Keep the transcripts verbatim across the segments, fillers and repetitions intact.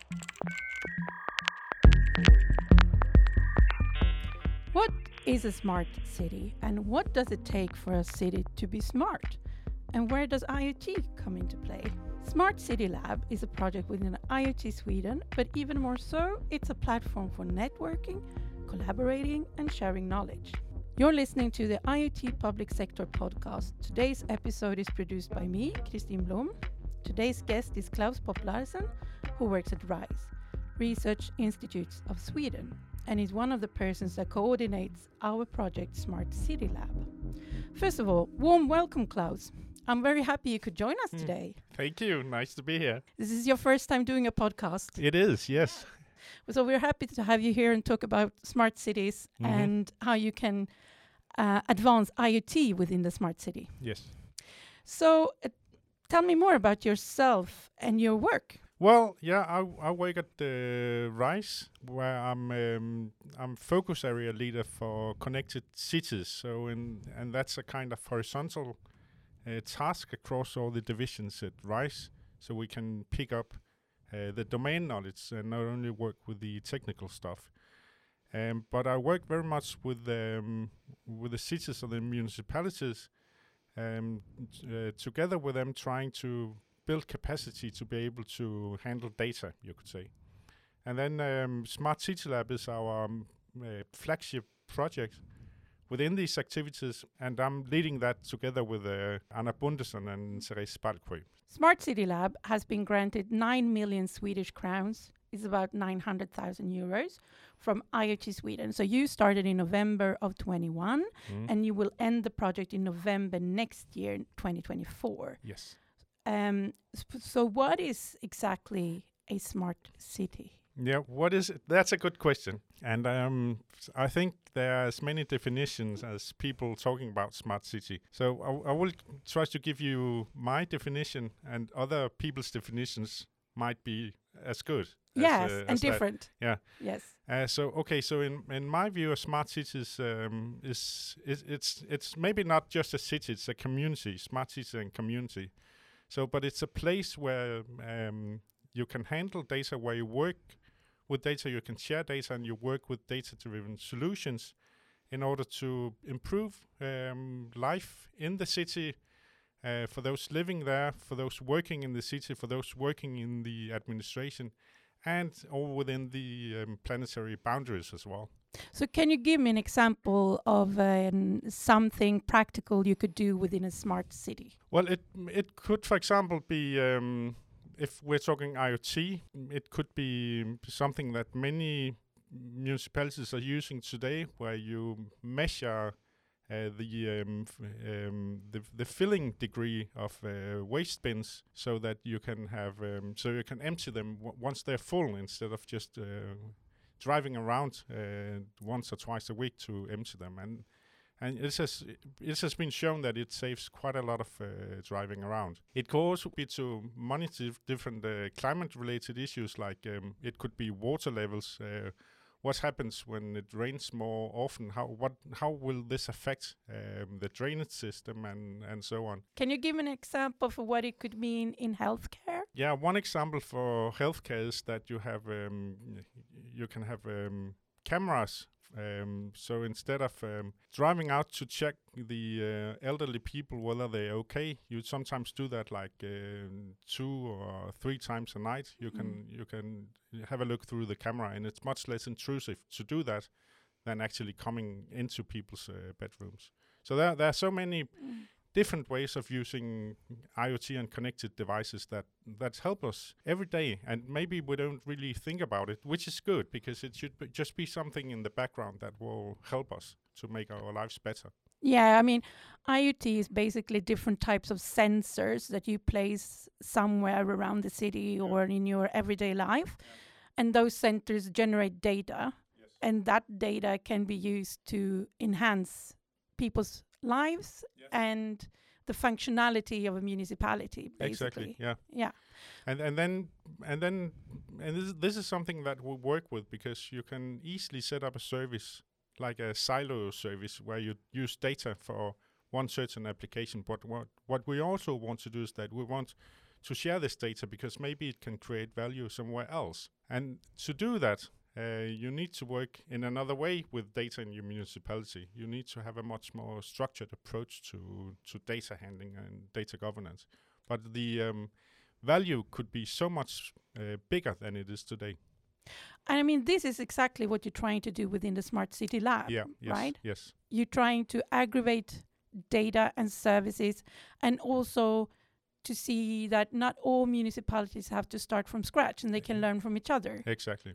What is a smart city, and what does it take for a city to be smart? And where does IoT come into play? Smart City Lab is a project within IoT Sweden, but even more so, it's a platform for networking, collaborating, and sharing knowledge. You're listening to the IoT Public Sector podcast. Today's episode is produced by me, Christine Blom. Today's guest is Klaus Popp Larsen, who works at RISE, Research Institutes of Sweden, and is one of the persons that coordinates our project Smart City Lab. First of all, warm welcome, Klaus. I'm very happy you could join us mm. today. Thank you. Nice to be here. This is your first time doing a podcast. It is, yes. So we're happy to have you here and talk about smart cities mm-hmm. and how you can uh, advance IoT within the smart city. Yes. So uh, tell me more about yourself and your work. Well, yeah, I, I work at the RISE, where I'm um, I'm focus area leader for connected cities. So in and that's a kind of horizontal uh, task across all the divisions at RISE, so we can pick up uh, the domain knowledge and not only work with the technical stuff. Um, but I work very much with um, with the cities and the municipalities, um, t- uh, together with them, trying to build capacity to be able to handle data, you could say. And then um, Smart City Lab is our um, uh, flagship project within these activities, and I'm leading that together with uh, Anna Bundesson and Therese Balkøy. Smart City Lab has been granted nine million Swedish crowns, is about nine hundred thousand euros, from IoT Sweden. So you started in November of twenty-one, mm. and you will end the project in November next year, twenty twenty-four. Yes. Um, sp- so what is exactly a smart city? Yeah, what is it? That's a good question. And um, I think there are as many definitions as people talking about smart city. So I, I will try to give you my definition, and other people's definitions might be as good. Yes, as, uh, and as different. That. Yeah. Yes. Uh, so okay, so in, in my view, a smart city is, um, is, is it's it's maybe not just a city; it's a community. Smart city and community. So, but it's a place where um, you can handle data, where you work with data, you can share data, and you work with data-driven solutions in order to improve um, life in the city uh, for those living there, for those working in the city, for those working in the administration, and all within the um, planetary boundaries as well. So can you give me an example of um, something practical you could do within a smart city? Well, it it could, for example, be, um, if we're talking IoT, it could be something that many municipalities are using today, where you measure uh, the, um, f- um, the the filling degree of uh, waste bins, so that you can have um, so you can empty them w- once they're full, instead of just uh, driving around uh, once or twice a week to empty them. And and it has it has been shown that it saves quite a lot of uh, driving around. It could also be to monitor different uh, climate-related issues, like um, it could be water levels. Uh, what happens when it rains more often? How what how will this affect um, the drainage system and, and so on? Can you give an example for what it could mean in healthcare? Yeah, one example for healthcare is that you have um, you can have um, cameras. Um, so instead of um, driving out to check the uh, elderly people whether they're okay, you sometimes do that like uh, two or three times a night. You can mm. you can have a look through the camera, and it's much less intrusive to do that than actually coming into people's uh, bedrooms. So there there are so many mm. different ways of using IoT and connected devices that, that help us every day. And maybe we don't really think about it, which is good, because it should be just be something in the background that will help us to make our lives better. Yeah, I mean, IoT is basically different types of sensors that you place somewhere around the city yeah. or in your everyday life. Yeah. And those sensors generate data. Yes. And that data can be used to enhance people's lives yes. and the functionality of a municipality, basically. Exactly. Yeah. Yeah. And and then and then and this this is something that we work with, because you can easily set up a service like a silo service where you use data for one certain application. But what what we also want to do is that we want to share this data because maybe it can create value somewhere else. And to do that, uh, you need to work in another way with data in your municipality. You need to have a much more structured approach to, to data handling and data governance. But the um, value could be so much uh, bigger than it is today. And I mean, this is exactly what you're trying to do within the Smart City Lab, yeah, yes, right? Yes. You're trying to aggregate data and services, and also to see that not all municipalities have to start from scratch and they can learn from each other. Exactly.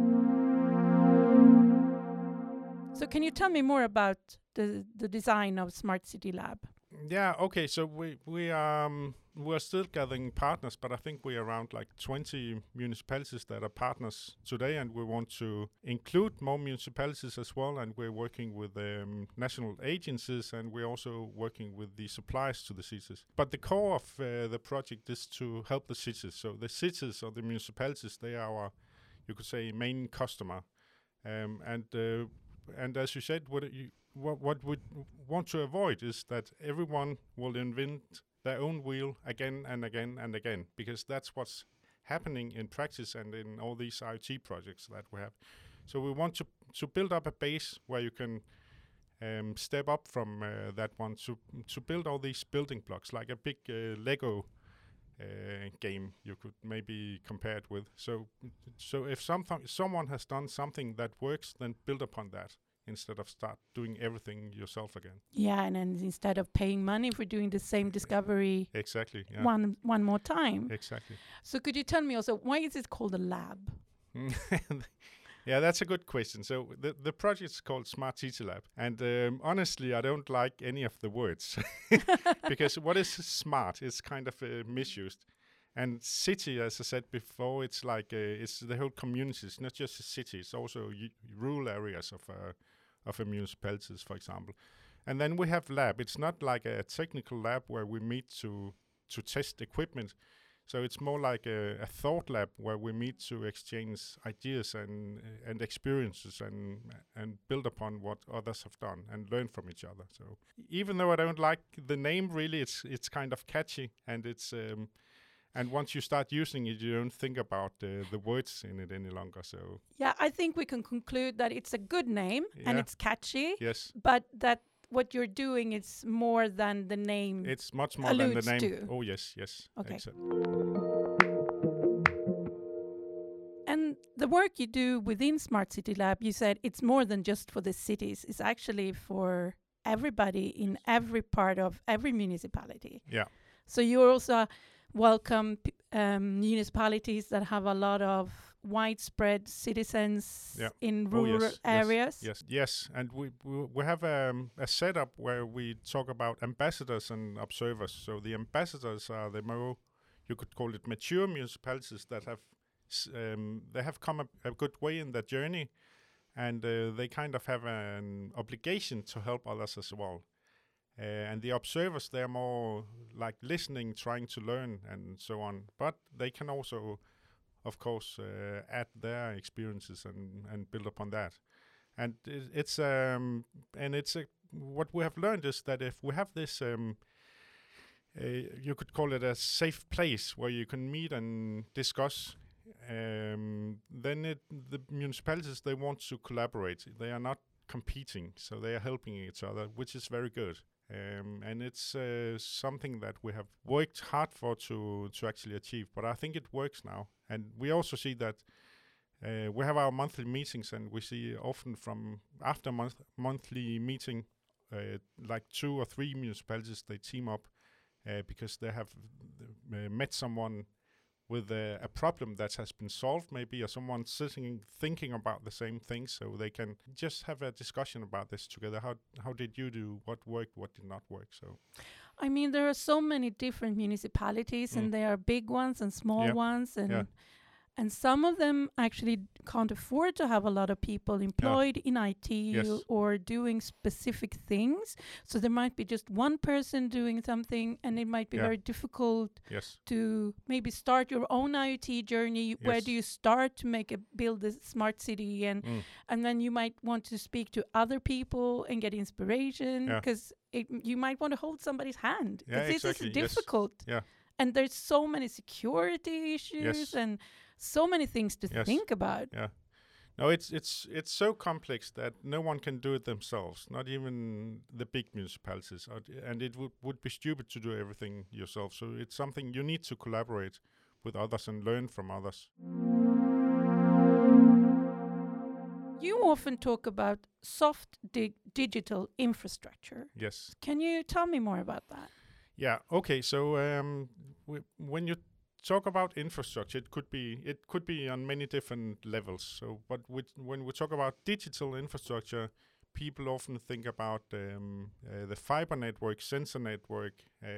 So can you tell me more about the, the design of Smart City Lab? Yeah, okay, so we we um we're still gathering partners, but I think we're around like twenty municipalities that are partners today, and we want to include more municipalities as well, and we're working with um, national agencies, and we're also working with the suppliers to the cities. But the core of uh, the project is to help the cities. So the cities or the municipalities, they are our, you could say, main customer. Um, and uh, and as you said, what you What, what we want to avoid is that everyone will invent their own wheel again and again and again, because that's what's happening in practice and in all these IoT projects that we have. So we want to to build up a base where you can um, step up from uh, that one to to build all these building blocks, like a big uh, Lego uh, game you could maybe compare it with. So so if something someone has done something that works, then build upon that, instead of start doing everything yourself again. Yeah, and then instead of paying money for doing the same discovery exactly yeah. one one more time. Exactly. So could you tell me also, why is it called a lab? Yeah, that's a good question. So the the project is called Smart City Lab, and um, honestly, I don't like any of the words because what is smart is kind of uh, misused. And city, as I said before, it's like uh, it's the whole community. It's not just a city; it's also y- rural areas of uh, of a municipalities, for example. And then we have lab. It's not like a technical lab where we meet to to test equipment. So it's more like a, a thought lab where we meet to exchange ideas and uh, and experiences and and build upon what others have done and learn from each other. So even though I don't like the name, really, it's it's kind of catchy, and it's. Um, And once you start using it, you don't think about uh, the words in it any longer. So Yeah, I think we can conclude that it's a good name yeah. and it's catchy. Yes. But that what you're doing is more than the name. It's much more than the name. To. Oh yes, yes. Okay. Exactly. And the work you do within Smart City Lab, you said it's more than just for the cities. It's actually for everybody in every part of every municipality. Yeah. So you also welcome p- um, municipalities that have a lot of widespread citizens yeah. in oh, rural yes, areas. Yes, yes, yes. And we we, we have um, a setup where we talk about ambassadors and observers. So the ambassadors are the more, you could call it, mature municipalities that have s- um, they have come a, a good way in their journey, and uh, they kind of have an obligation to help others as well. Uh, and the observers, they're more like listening, trying to learn, and so on. But they can also, of course, uh, add their experiences and, and build upon that. And it, it's um and it's a, what we have learned is that if we have this, um, uh, you could call it a safe place where you can meet and discuss. Um, then it, the municipalities, they want to collaborate. They are not competing, so they are helping each other, which is very good. Um, and it's uh, something that we have worked hard for to to actually achieve. But I think it works now. And we also see that uh, we have our monthly meetings, and we see often from after month monthly meeting, uh, like two or three municipalities, they team up uh, because they have uh, met someone with a, a problem that has been solved, maybe, or someone sitting thinking about the same thing, so they can just have a discussion about this together. How how did you do? What worked? What did not work? So, I mean, there are so many different municipalities, Mm. and there are big ones and small Yeah. ones, and Yeah. and some of them actually can't afford to have a lot of people employed in I T Yes. or doing specific things. So there might be just one person doing something, and it might be Yeah. very difficult yes, to maybe start your own IoT journey. Where Yes. do you start to make a build a smart city, and Mm. and then you might want to speak to other people and get inspiration, Yeah. because you might want to hold somebody's hand. 'Cause Yeah, this exactly, is yes. difficult. Yeah. and there's so many security issues Yes. and so many things to Yes. think about. Yeah. No, it's it's it's so complex that no one can do it themselves, not even the big municipalities. Uh, d- And it would, would be stupid to do everything yourself. So it's something you need to collaborate with others and learn from others. You often talk about soft dig- digital infrastructure. Yes. Can you tell me more about that? Yeah. Okay. So um, w- when you talk about infrastructure, it could be it could be on many different levels. So, but with, when we talk about digital infrastructure, people often think about um, uh, the fiber network, sensor network,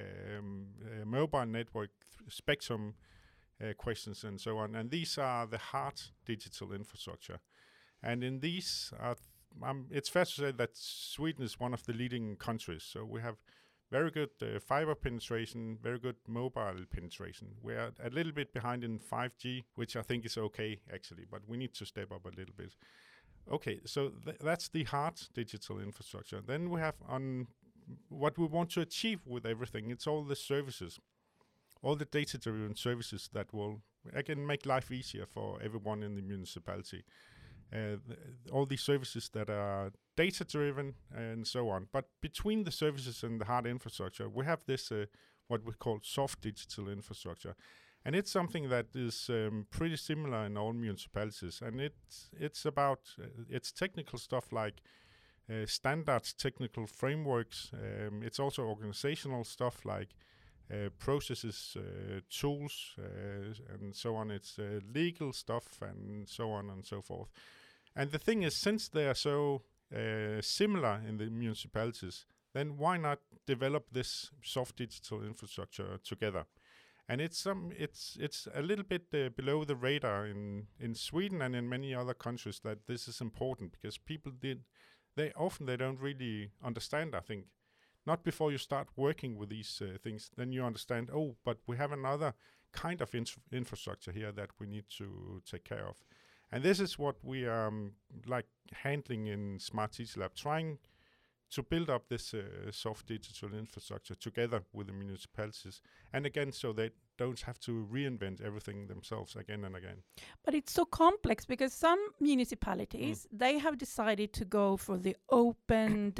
um, uh, mobile network, th- spectrum uh, questions, and so on. And these are the hard digital infrastructure. And in these, are th- um, it's fair to say that Sweden is one of the leading countries. So we have very good uh, fiber penetration, very good mobile penetration. We're a little bit behind in five G, which I think is okay actually, but we need to step up a little bit. Okay, so th- that's the hard digital infrastructure. Then we have on what we want to achieve with everything. It's all the services, all the data-driven services that will again make life easier for everyone in the municipality. Uh, th- all these services that are data driven and so on. But between the services and the hard infrastructure, we have this uh, what we call soft digital infrastructure, and it's something that is um, pretty similar in all municipalities. And it's it's about uh, it's technical stuff like uh, standards, technical frameworks. Um, it's also organizational stuff like uh, processes, uh, tools, uh, and so on. It's uh, legal stuff and so on and so forth. And the thing is, since they are so uh, similar in the municipalities, then why not develop this soft digital infrastructure together? And it's some, it's it's a little bit uh, below the radar in in Sweden and in many other countries that this is important because people did, they often they don't really understand. I think not before you start working with these uh, things, then you understand. Oh, but we have another kind of inf- infrastructure here that we need to take care of. And this is what we are um, like handling in Smart City Lab, trying to build up this uh, soft digital infrastructure together with the municipalities. And again, so they don't have to reinvent everything themselves again and again. But it's so complex because some municipalities, mm. they have decided to go for the open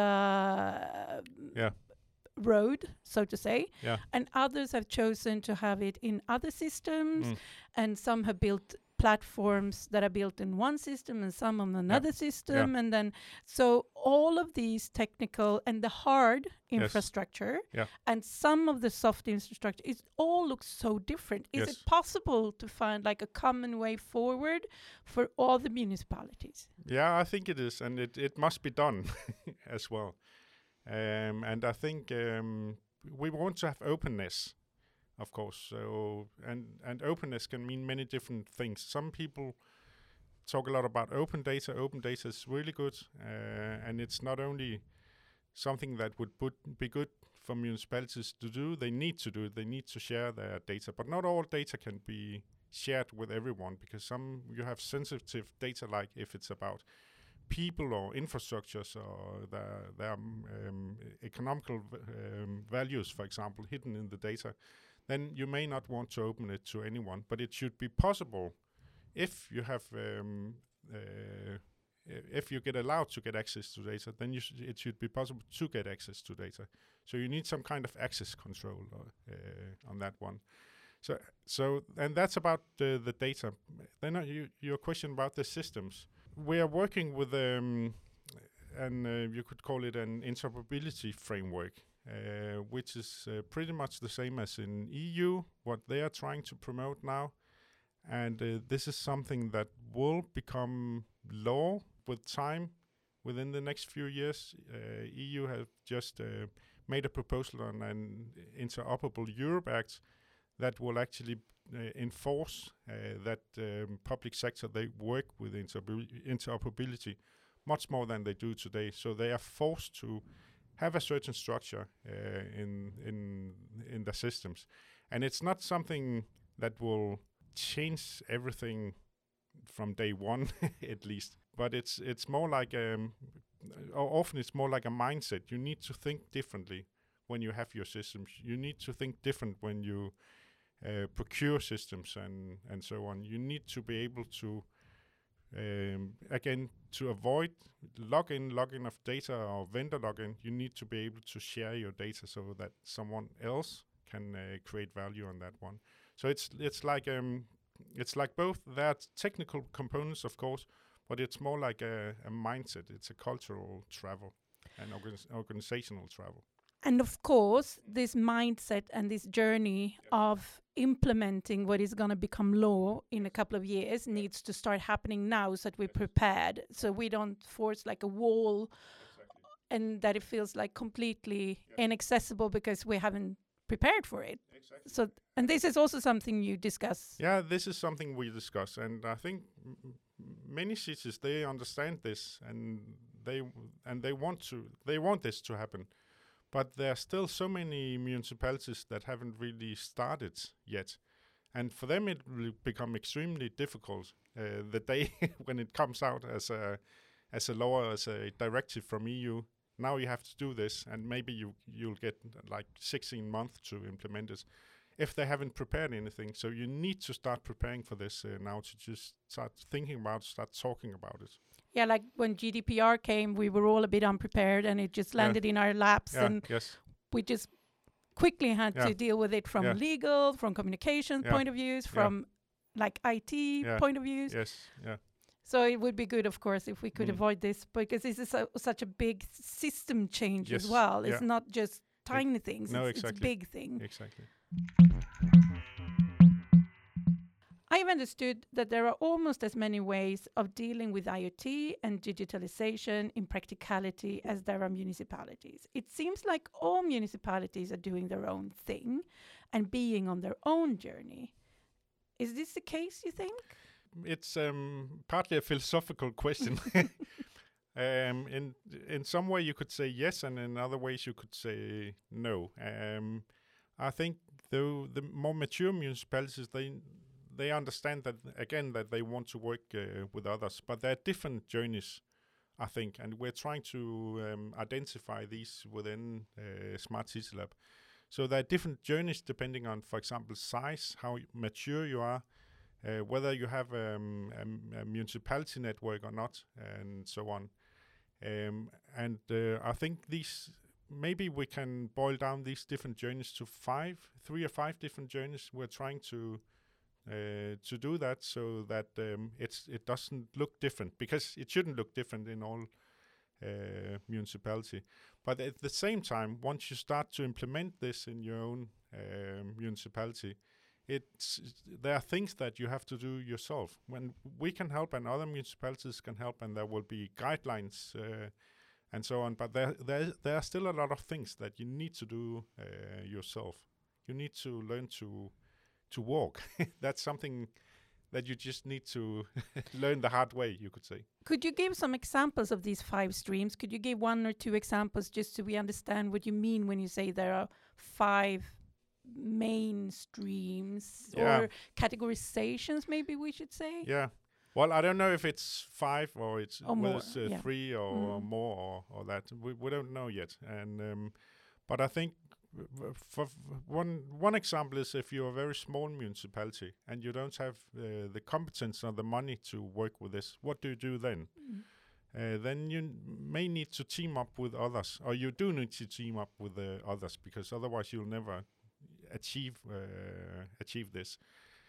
data yeah. road, so to say. Yeah. And others have chosen to have it in other systems. Mm. And some have built platforms that are built in one system and some on another yeah. system. Yeah. And then, so all of these technical and the hard infrastructure yes. yeah. and some of the soft infrastructure, it all looks so different. Is yes. it possible to find like a common way forward for all the municipalities? Yeah, I think it is. And it, it must be done as well. Um, and I think um, we want to have openness. Of course, so and and openness can mean many different things. Some people talk a lot about open data. Open data is really good, uh, and it's not only something that would put, be good for municipalities to do. They need to do it. They need to share their data, but not all data can be shared with everyone because some you have sensitive data, like if it's about people or infrastructures or their their um, economical um, values, for example, hidden in the data. Then you may not want to open it to anyone, but it should be possible if you have, um, uh, if you get allowed to get access to data, then you sh- it should be possible to get access to data. So you need some kind of access control uh, on that one. So, so and that's about uh, the data. Then uh, you, your question about the systems. We are working with, um, and uh, you could call it an interoperability framework. Uh, which is uh, pretty much the same as in E U, what they are trying to promote now. And uh, this is something that will become law with time within the next few years. Uh, E U have just uh, made a proposal on an Interoperable Europe Act that will actually uh, enforce uh, that um, public sector, they work with interoper- interoperability much more than they do today. So they are forced to have a certain structure uh, in in in the systems, and it's not something that will change everything from day one, at least. But it's it's more like um, often it's more like a mindset. You need to think differently when you have your systems. You need to think different when you uh, procure systems and and so on. You need to be able to um, again to avoid login login of data or vendor login. You need to be able to share your data so that someone else can uh, create value on that one. So it's it's like um it's like both. There are technical components, of course, but it's more like a, a mindset. It's a cultural travel and organiz- organizational travel. And of course, this mindset and this journey of implementing what is going to become law in a couple of years needs to start happening now so that we're prepared, so we don't force like a wall and that it feels like completely inaccessible because we haven't prepared for it. Exactly. So, and this is also something you discuss. Yeah, this is something we discuss, and I think m- m- many cities, they understand this, and they w- and they want to they want this to happen, but there are still so many municipalities that haven't really started yet, and for them it will become extremely difficult uh, the day when it comes out as a as a law, as a directive from E U. Now you have to do this, and maybe you you'll get like sixteen months to implement it, if they haven't prepared anything. So you need to start preparing for this uh, now, to just start thinking about, start talking about it. Yeah, like when G D P R came, we were all a bit unprepared, and it just landed Yeah. in our laps, Yeah. and Yes. we just quickly had Yeah. to deal with it from Yeah. legal, from communication Yeah. point of views, Yeah. from like I T Yeah. point of views. Yes. Yeah. So it would be good, of course, if we could Mm. avoid this, because this is a, such a big system change Yes. as well. It's Yeah. not just tiny things. no, it's, it's exactly. big thing. Exactly. I've understood that there are almost as many ways of dealing with IoT and digitalization in practicality as there are municipalities. It seems like all municipalities are doing their own thing and being on their own journey. Is this the case, you think? It's um, partly a philosophical question. um, in in some way you could say yes, and in other ways you could say no. Um, I think though the more mature municipalities, they they understand that again that they want to work uh, with others, but there are different journeys, I think, and we're trying to um, identify these within uh, Smart City Lab. So there are different journeys depending on, for example, size, how y- mature you are, uh, whether you have um, a, m- a municipality network or not, and so on. Um, and uh, I think these, maybe we can boil down these different journeys to five, three or five different journeys. We're trying to uh, to do that so that um, it's it doesn't look different, because it shouldn't look different in all uh, municipality. But at the same time, once you start to implement this in your own uh, municipality, it's there are things that you have to do yourself. When we can help and other municipalities can help, and there will be guidelines uh, and so on. But there, there, there are still a lot of things that you need to do uh, yourself. You need to learn to to walk. That's something that you just need to learn the hard way, you could say. Could you give some examples of these five streams? Could you give one or two examples just so we understand what you mean when you say there are five main streams Yeah. or categorizations, maybe we should say? Yeah. Well, I don't know if it's five or it's Or whether more, it's uh, yeah. three or Mm. more or, or that. We we don't know yet. And um, but I think w- w- for f- one one example is if you're a very small municipality and you don't have uh, the competence or the money to work with this, what do you do then? Mm. Uh, then you n- may need to team up with others, or you do need to team up with uh, others, because otherwise you'll never achieve uh, achieve this.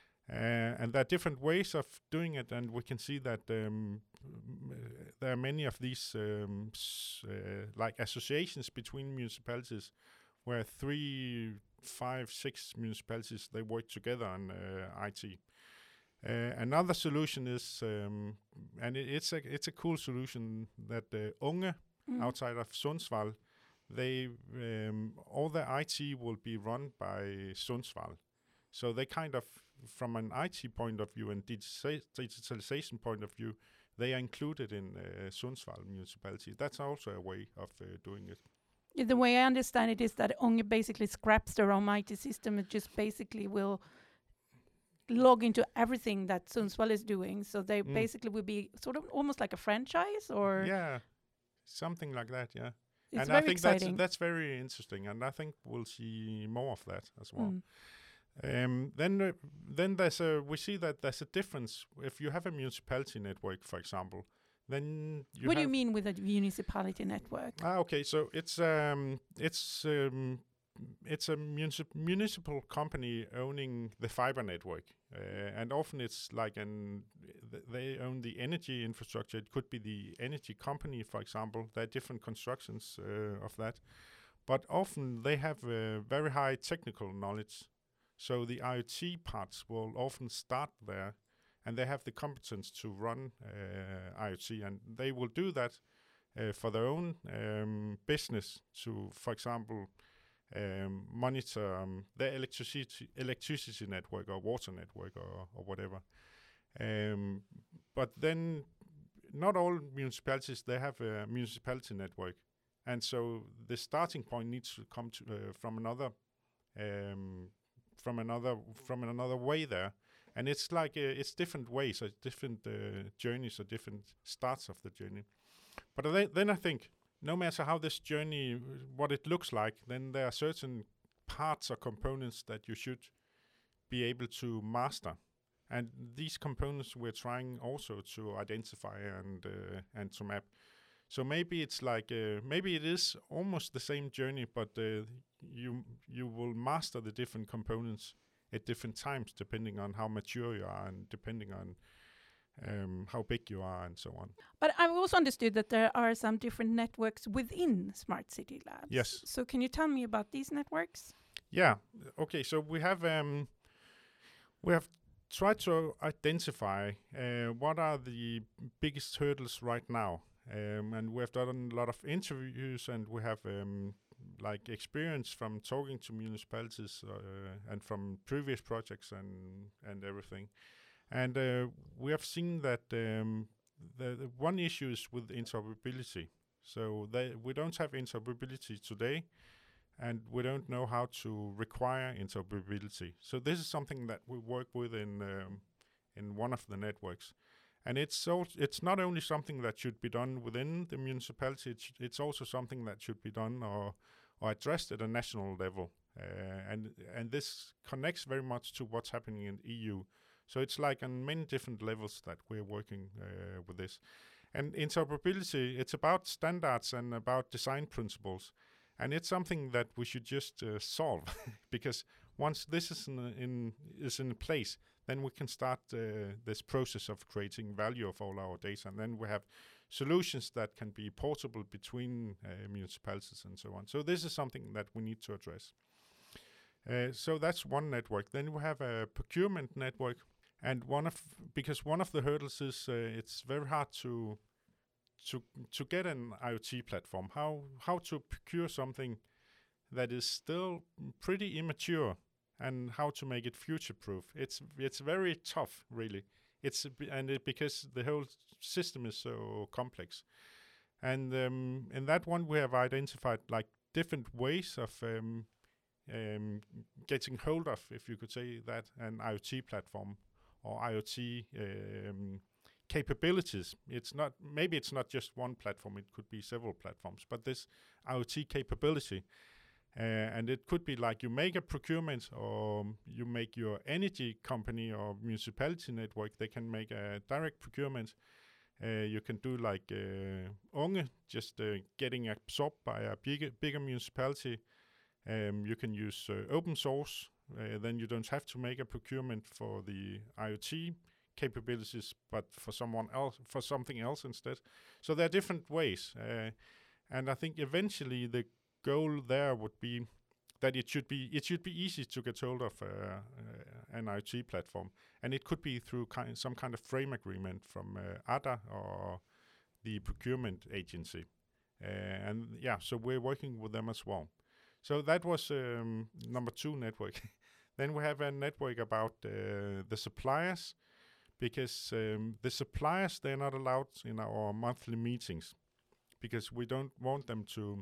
Uh, and there are different ways of doing it, and we can see that um, m- uh, there are many of these um, s- uh, like associations between municipalities, where three, five, six municipalities, they work together on uh, I T. Uh, another solution is, um, and it, it's a it's a cool solution, that uh, Unge Mm. outside of Sundsvall, they um, all their I T will be run by Sundsvall. So they kind of, from an I T point of view and digisa- digitalization point of view, they are included in uh, Sundsvall municipality. That's also a way of uh, doing it. Yeah, the way I understand it is that Ånge basically scraps their own I T system. It just basically will log into everything that Sundsvall is doing. So they Mm. basically will be sort of almost like a franchise, or Yeah, something like that. Yeah, it's and very I think exciting. that's that's very interesting, and I think we'll see more of that as well. Mm. Um, then, uh, then there's a we see that there's a difference if you have a municipality network, for example. Then you What do have you mean with a municipality network? ah okay, so it's um it's um it's a municip- municipal company owning the fiber network, uh, and often it's like an th- they own the energy infrastructure. It could be the energy company, for example. There are different constructions uh, of that, but often they have uh, very high technical knowledge. So the IoT parts will often start there, and they have the competence to run uh, IoT, and they will do that uh, for their own um, business. To, for example, um, monitor um, their electricity electricity network or water network or, or whatever. Um, but then, not all municipalities they have a municipality network, and so the starting point needs to come to, uh, from another. Um, from another from another way there, and it's like uh, it's different ways, or different uh, journeys, or different starts of the journey. But then, then I think no matter how this journey, what it looks like, then there are certain parts or components that you should be able to master, and these components we're trying also to identify and uh, and to map. So maybe it's like uh, maybe it is almost the same journey, but uh, you you will master the different components at different times, depending on how mature you are and depending on um, how big you are and so on. But I've also understood that there are some different networks within Smart City Labs. Yes. So can you tell me about these networks? Yeah. Okay. So we have um, we have tried to identify uh, what are the biggest hurdles right now. Um, and we have done a lot of interviews, and we have um, like experience from talking to municipalities uh, and from previous projects and and everything. And uh, we have seen that um, the, the one issue is with interoperability. So they, we don't have interoperability today, and we don't know how to require interoperability. So this is something that we work with in um, in one of the networks. And it's so it's not only something that should be done within the municipality, it's, it's also something that should be done or or addressed at a national level. Uh, and and this connects very much to what's happening in E U. So it's like on many different levels that we're working uh, with this. And interoperability, it's about standards and about design principles. And it's something that we should just uh, solve, because once this is in, in is in place, then we can start uh, this process of creating value of all our data, and then we have solutions that can be portable between uh, municipalities and so on. So this is something that we need to address. Uh, so that's one network. Then we have a procurement network, and one of because one of the hurdles is uh, it's very hard to to to get an IoT platform. How how to procure something that is still pretty immature, and how to make it future-proof. It's it's very tough, really. It's and it, because the whole system is so complex. And um, in that one, we have identified like different ways of um, um, getting hold of, if you could say that, an IoT platform or IoT um, capabilities. It's not maybe it's not just one platform. It could be several platforms. But this IoT capability. Uh, and it could be like you make a procurement, or you make your energy company or municipality network, they can make a direct procurement. Uh, you can do like uh, Unge, just uh, getting absorbed by a bigger, bigger municipality. Um, you can use uh, open source, uh, then you don't have to make a procurement for the IoT capabilities, but for someone else, for something else instead. So there are different ways. Uh, and I think eventually the goal there would be that it should be it should be easy to get hold of uh, uh, an IoT platform, and it could be through kind some kind of frame agreement from uh, A D A or the procurement agency, uh, and yeah, so we're working with them as well. So that was um, number two network. Then we have a network about uh, the suppliers, because um, the suppliers, they're not allowed in our monthly meetings, because we don't want them to.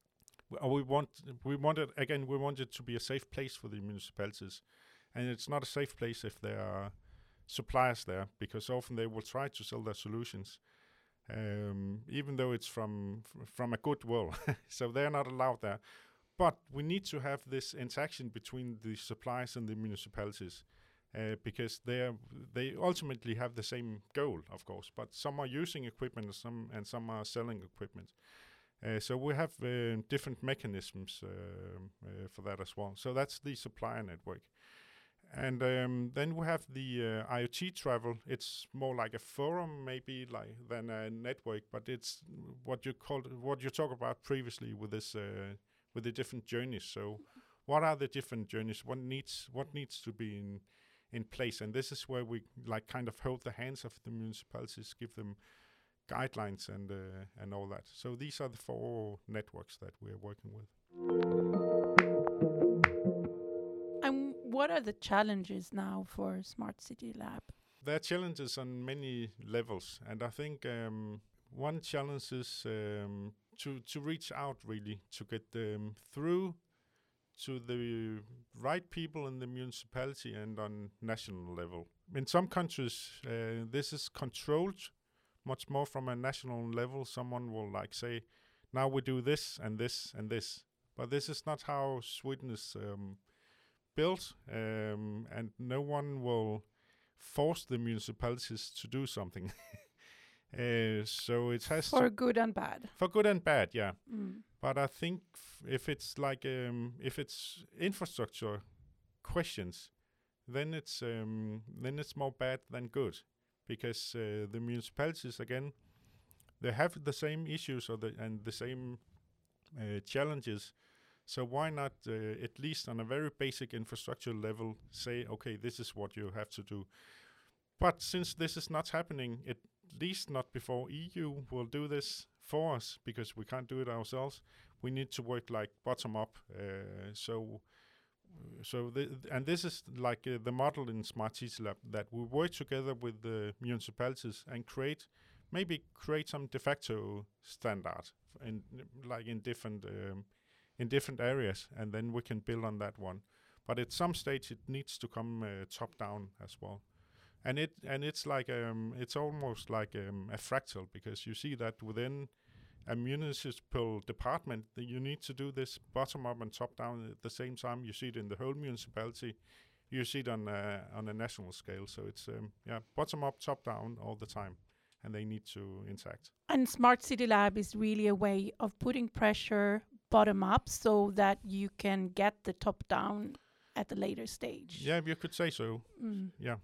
We want we want it again. We want it to be a safe place for the municipalities, and it's not a safe place if there are suppliers there, because often they will try to sell their solutions. um, even though it's from f- from a good will. So they're not allowed there. But we need to have this interaction between the suppliers and the municipalities, uh, because they are, they ultimately have the same goal, of course. But some are using equipment, and some and some are selling equipment. Uh, so we have uh, different mechanisms uh, uh, for that as well. So that's the supplier network. And um, then we have the uh, IoT travel. It's more like a forum, maybe, like than a network. But it's what you called, what you talked about previously with this, uh, with the different journeys. So, what are the different journeys? What needs, what needs to be in, in place? And this is where we like kind of hold the hands of the municipalities, give them guidelines and uh, and all that. So these are the four networks that we are working with. And what are the challenges now for Smart City Lab? There are challenges on many levels, and I think um, one challenge is um, to to reach out really to get them through to the right people in the municipality and on national level. In some countries, uh, this is controlled much more from a national level. Someone will like say, now we do this and this and this. But this is not how Sweden is um, built, um, and no one will force the municipalities to do something. uh, so it has For to good and bad. for good and bad, yeah. Mm. But I think f- if it's like um, if it's infrastructure questions, then it's um, then it's more bad than good, because uh, the municipalities again, they have the same issues or the and the same uh, challenges. So why not uh, at least on a very basic infrastructure level say, okay, this is what you have to do. But since this is not happening, at least not before E U will do this for us, because we can't do it ourselves. We need to work like bottom up. Uh, so, so th- and this is like uh, the model in Smart City Lab, that we work together with the municipalities and create, maybe create some de facto standard in like in different um, in different areas, and then we can build on that one. But at some stage, it needs to come uh, top down as well. And it and it's like um, it's almost like um, a fractal, because you see that within a municipal department, that you need to do this bottom up and top down at the same time. You see it in the whole municipality. You see it on uh, on a national scale. So it's um, yeah, bottom up, top down all the time, and they need to interact. And Smart City Lab is really a way of putting pressure bottom up so that you can get the top down at a later stage. Yeah, you could say so. Mm. Yeah.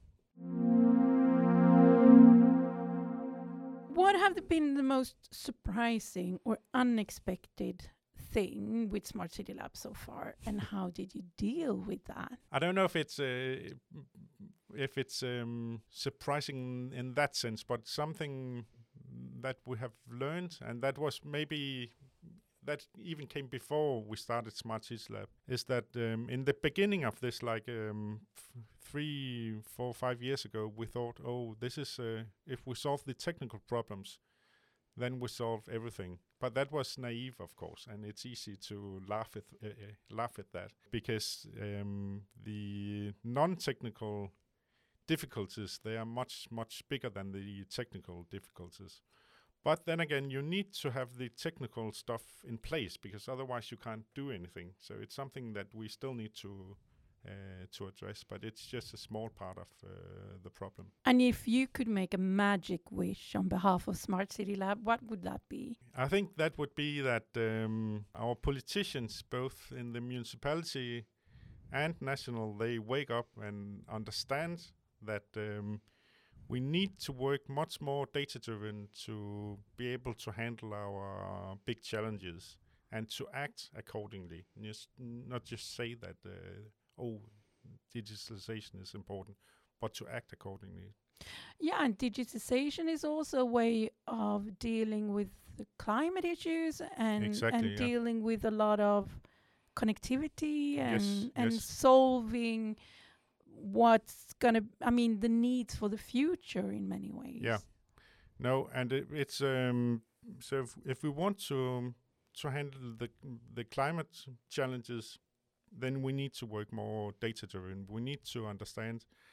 What have been the most surprising or unexpected thing with Smart City Lab so far, and how did you deal with that? I don't know if it's uh, if it's um, surprising in that sense, but something that we have learned, and that was maybe that even came before we started Smart City Lab, is that um, in the beginning of this, like um, f- three, four, five years ago, we thought, oh, this is uh, if we solve the technical problems, then we solve everything. But that was naive, of course, and it's easy to laugh at uh, uh, laugh at that, because um, the non-technical difficulties, they are much much bigger than the technical difficulties. But then again, you need to have the technical stuff in place, because otherwise you can't do anything. So it's something that we still need to uh, to address, but it's just a small part of uh, the problem. And if you could make a magic wish on behalf of Smart City Lab, what would that be? I think that would be that um, our politicians, both in the municipality and national, they wake up and understand that um, we need to work much more data-driven to be able to handle our big challenges and to act accordingly. Just not just say that, uh, oh, digitalization is important, but to act accordingly. Yeah, and digitization is also a way of dealing with the climate issues and Exactly, and yeah. dealing with a lot of connectivity and Yes, and yes. solving what's gonna I mean the needs for the future in many ways. Yeah. No, and it, it's um, so if, if we want to to handle the the climate challenges, then we need to work more data driven. We need to understand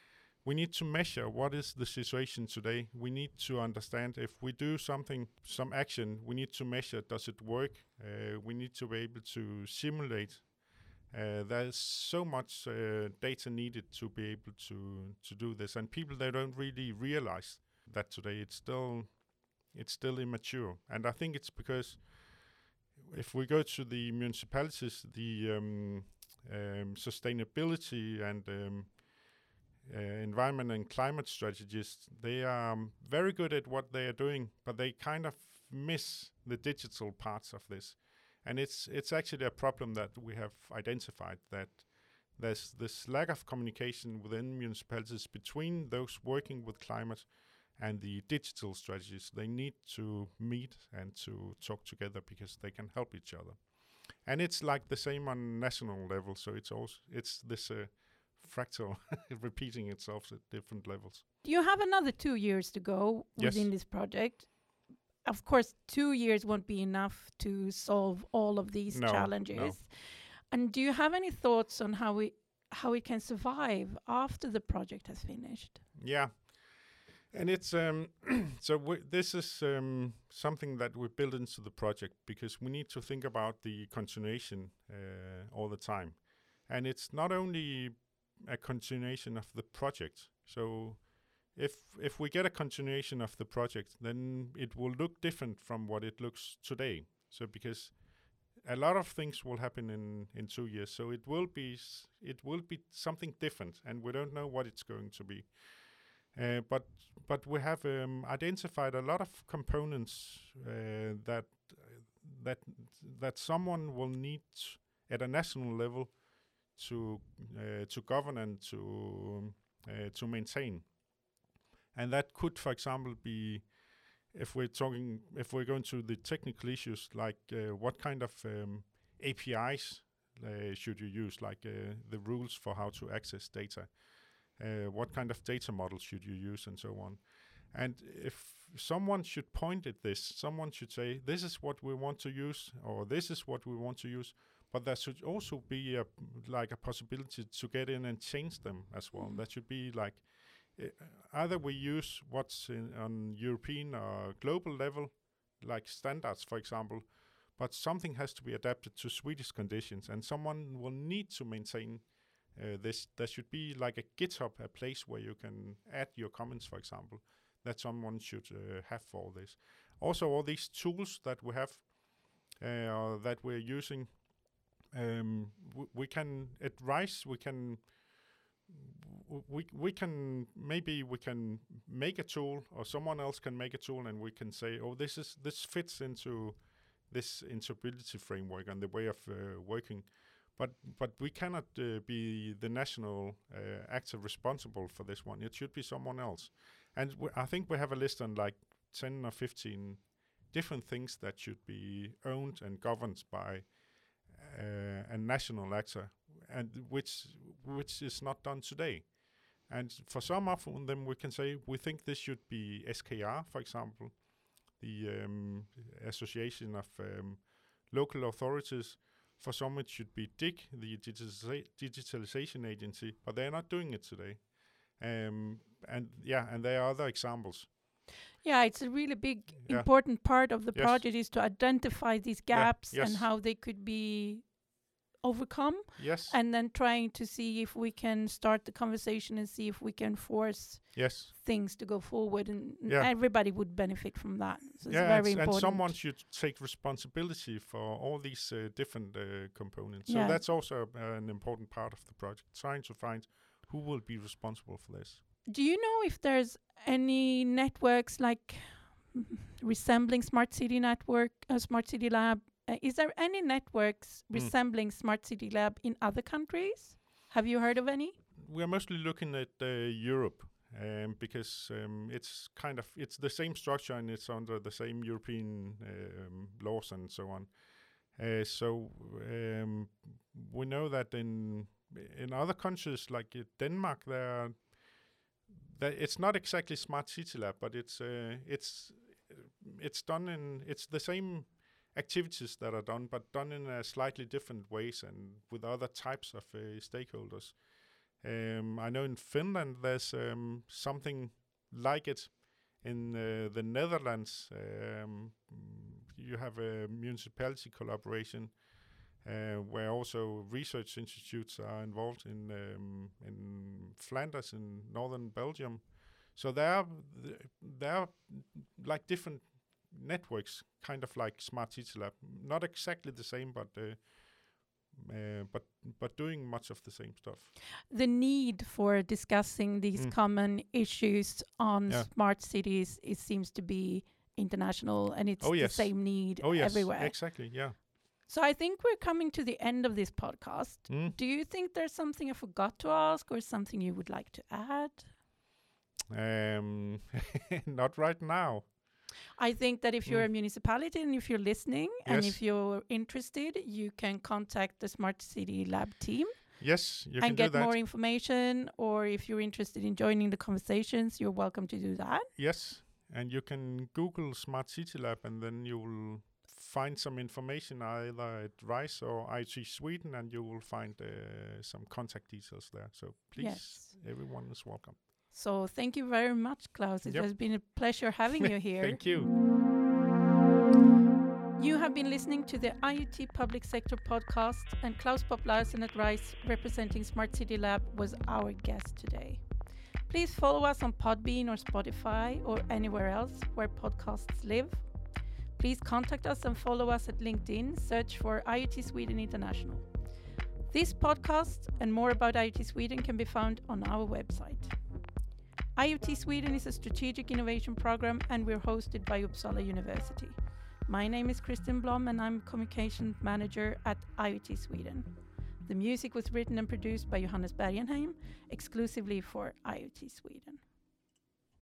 we need to measure what is the situation today. We need to understand if we do something, some action, we need to measure, does it work? Uh, we need to be able to simulate. Uh, there's so much uh, data needed to be able to to do this, and people, they don't really realize that today. It's still it's still immature, and I think it's because if we go to the municipalities, the um, um, sustainability and um, uh, environment and climate strategists, they are um, very good at what they are doing, but they kind of miss the digital parts of this. And it's it's actually a problem that we have identified, that there's this lack of communication within municipalities between those working with climate and the digital strategies. They need to meet and to talk together because they can help each other. And it's like the same on national level. So it's also it's this uh, fractal repeating itself at different levels. You have another two years to go Yes. within this project. Of course, two years won't be enough to solve all of these No, challenges. no. And do you have any thoughts on how we how it can survive after the project has finished? Yeah. And it's um, so w- this is um, something that we built into the project because we need to think about the continuation uh, all the time, and it's not only a continuation of the project. So if if we get a continuation of the project, then it will look different from what it looks today. So because a lot of things will happen in in two years, so it will be s- it will be something different, and we don't know what it's going to be. Uh, but but we have um, identified a lot of components uh, that that that someone will need at a national level to uh, to govern and to uh, to maintain. And that could, for example, be if we're talking if we're going to the technical issues, like uh, what kind of um, A P Is uh, should you use, like uh, the rules for how to access data. Uh, what kind of data models should you use, and so on. And if someone should point at this, someone should say, this is what we want to use, or this is what we want to use, but there should also be a, like a possibility to get in and change them as well. Mhm. That should be like, uh, either we use what's in, on European or global level, like standards, for example, but something has to be adapted to Swedish conditions, and someone will need to maintain Uh, this. There should be like a GitHub, a place where you can add your comments, for example, that someone should uh, have for this. Also, all these tools that we have, uh, that we're using, um, w- we can at RISE, we can w- we we can maybe we can make a tool, or someone else can make a tool, and we can say, oh, this is this fits into this interoperability framework and the way of uh, working. But but we cannot uh, be the national uh, actor responsible for this one. It should be someone else. And w- I think we have a list on like ten or fifteen different things that should be owned and governed by uh, a national actor, and which which is not done today. And for some of them, we can say we think this should be S K R, for example, the um, Association of um, Local Authorities. For some, it should be D I C, the digitaliza- digitalization agency, but they're not doing it today. Um, and yeah, and there are other examples. Yeah, it's a really big, Yeah. important part of the Yes. project is to identify these Yeah, gaps and yes. how they could be overcome, Yes, and then trying to see if we can start the conversation and see if we can force yes. things to go forward, and n- Yeah. everybody would benefit from that. So it's Yeah, very and, s- and important. someone should take responsibility for all these uh, different uh, components. So Yeah. that's also uh, an important part of the project, trying to find who will be responsible for this. Do you know if there's any networks like mm, resembling Smart City Network, uh, Smart City Lab? Uh, is there any networks Mm. resembling Smart City Lab in other countries? Have you heard of any? We're mostly looking at uh, Europe, um, because um, it's kind of it's the same structure and it's under the same European um, laws and so on. Uh, so um, we know that in in other countries like uh, Denmark, there that it's not exactly Smart City Lab, but it's uh, it's it's done in it's the same activities that are done, but done in a slightly different ways and with other types of uh, stakeholders. Um, I know in Finland there's um, something like it. In uh, the Netherlands, um, you have a municipality collaboration uh, where also research institutes are involved in um, in Flanders in northern Belgium. So there are th- there are like different networks, kind of like Smart City Lab. Not exactly the same, but uh, uh, but but doing much of the same stuff. The need for discussing these Mm. common issues on Yeah. smart cities, it seems to be international, and it's Oh, the yes. same need Oh yes, everywhere. exactly. Yeah. So I think we're coming to the end of this podcast. Mm. Do you think there's something I forgot to ask or something you would like to add? Um, not right now. I think that if you're Mm. a municipality and if you're listening and Yes. if you're interested, you can contact the Smart City Lab team Yes, you and can do get that. more information. Or if you're interested in joining the conversations, you're welcome to do that. Yes, and you can Google Smart City Lab, and then you will find some information either at RISE or I O T Sweden, and you will find uh, some contact details there. So please, Yes. everyone is welcome. So thank you very much, Klaus. It Yep. has been a pleasure having you here. Thank you. You have been listening to the I O T Public Sector podcast, and Klaus Popp Larsen at RISE, representing Smart City Lab, was our guest today. Please follow us on Podbean or Spotify or anywhere else where podcasts live. Please contact us and follow us at LinkedIn. Search for I O T Sweden International. This podcast and more about I O T Sweden can be found on our website. I O T Sweden is a strategic innovation program, and we're hosted by Uppsala University. My name is Kristin Blom, and I'm communication manager at I O T Sweden. The music was written and produced by Johannes Bergenheim, exclusively for I O T Sweden.